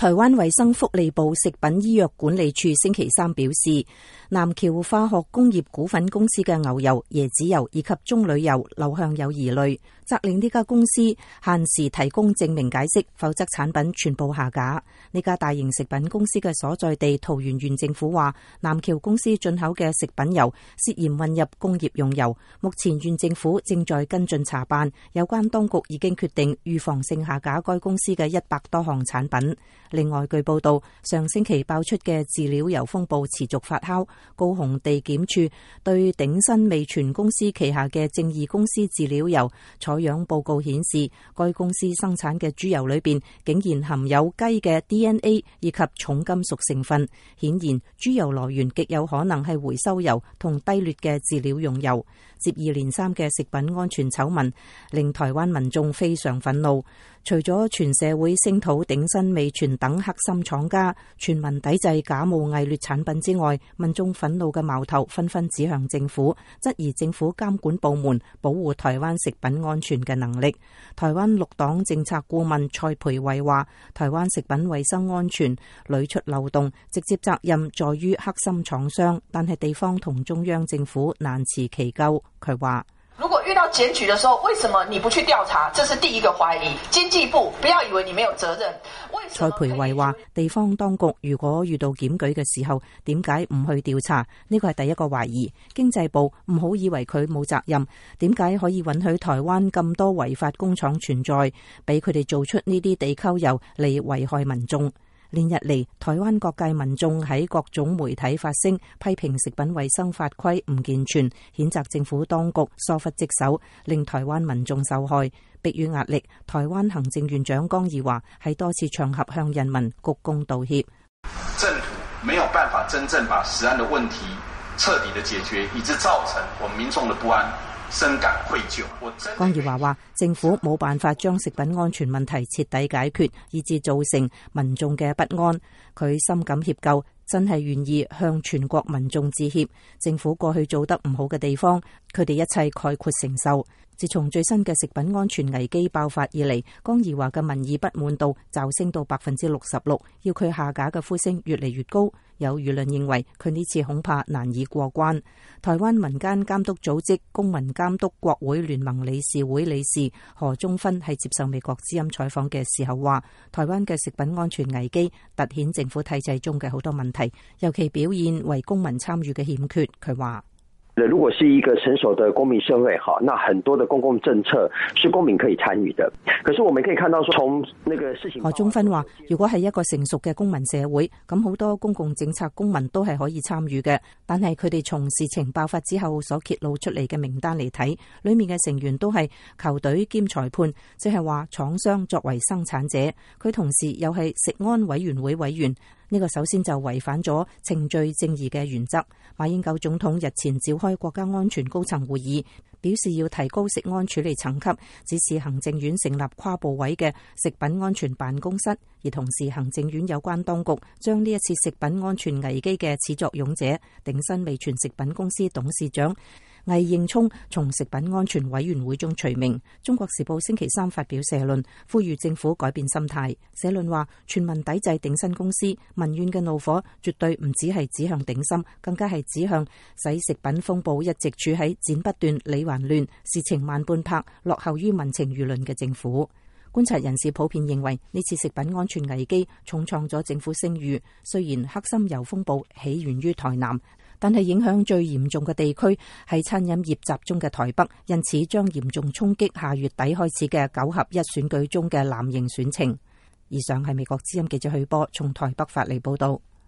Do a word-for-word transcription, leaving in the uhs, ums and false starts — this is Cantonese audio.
台灣衛生福利部食品醫藥管理處星期三表示，南僑化學工業股份公司嘅牛油、椰子油以及棕櫚油流向有疑慮，責令呢家公司限時提供證明解釋，否則產品全部下架。呢家大型食品公司嘅所在地桃園縣政府話，南僑公司進口嘅食品油涉嫌混入工業用油，目前縣政府正在跟進查辦，有關當局已經決定預防性下架該公司嘅一百多項產品。另外，據報道，上星期爆出嘅飼料油風暴持續發酵，高雄地檢處對鼎新味全公司旗下嘅正義公司飼料油採樣報告顯示，該公司生產嘅豬油裏邊竟然含有雞嘅 D N A 以及重金屬成分，顯然豬油來源極有可能係回收油同低劣嘅飼料用油。接二連三嘅食品安全醜聞令台灣民眾非常憤怒，除咗全社會聲討鼎新味全等黑心廠家全民抵制假冒偽劣產品之外，民眾憤怒嘅矛頭紛紛指向政府，質疑政府監管部門保護台灣食品安全嘅能力。台灣綠黨政策顧問蔡培慧話，台灣食品衛生安全屢出漏洞，直接責任在於黑心廠商，但係地方同中央政府難辭其咎。佢話， 如果遇到檢舉的時候，為什麼你不去調查？這是第一個懷疑。經濟部不要以為你沒有責任。 蔡培慧話，地方當局如果遇到檢舉嘅時候，點解唔去調查？呢個係第一個懷疑。經濟部唔好以為佢冇責任，點解可以允許台灣咁多違法工廠存在，俾佢哋做出呢啲地溝油嚟危害民眾？連日嚟，台灣各界民眾喺各種媒體發聲，批評食品衛生法規唔健全，譴責政府當局疏忽職守，令台灣民眾受害。迫於壓力，台灣行政院長江宜樺喺多次場合向人民鞠躬道歉。 政府沒有辦法真正把食安的問題徹底的解決，以致造成我們民眾的不安，深感愧疚。 江宜樺話，政府冇辦法將食品安全問題徹底解決，以致造成民眾嘅不安。佢深感歉疚，真係願意向全國民眾致歉。政府過去做得唔好嘅地方，佢哋一切概括承受。自從最新嘅食品安全危機爆發以嚟，江宜樺嘅民意不滿度驟升到百分之六十六，要佢下架嘅呼聲越嚟越高。有輿論認為佢呢次恐怕難以過關。台灣民間監督組織公民監督國會聯盟理事會理事何忠芬喺接受美國之音採訪嘅時候話，台灣嘅食品安全危機凸顯政府體制中嘅好多問題，尤其表現為公民參與嘅欠缺。佢話， 如果是一個成熟的公民社會，好，那很多的公共政策是公民可以參與的。可是我們可以看到說，從那個事情， 何忠芬話，如果係一個成熟嘅公民社會，咁好多公共政策公民都係可以參與嘅。但係佢哋從事情爆發之後所揭露出嚟嘅名單嚟睇，裏面嘅成員都係球隊兼裁判，即係話廠商作為生產者，佢同時又係食安委員會委員。呢個首先就違反咗程序正義嘅原則。馬英九總統日前召開國家安全高層會議，表示要提高食安處理層級，指示行政院成立跨部委嘅食品安全辦公室，而同時行政院有關當局將呢一次食品安全危機嘅始作俑者鼎新味全食品公司董事長魏應聰從食品安全委員會中除名。中國時報星期三發表社論，呼籲政府改變心態。社論話，全民抵制鼎新公司，民怨嘅怒火絕對唔只係指向鼎新，更加係指向使食品風暴一直處喺剪不斷理還亂、事情慢半拍、落後於民情輿論嘅政府。觀察人士普遍認為，呢次食品安全危機重創咗政府聲譽。雖然黑心油風暴起源於台南，但係影響最嚴重嘅地區係餐飲業集中嘅台北，因此將嚴重衝擊下月底開始嘅九合一選舉中嘅藍營選情。以上係美國之音記者許波從台北發嚟報道。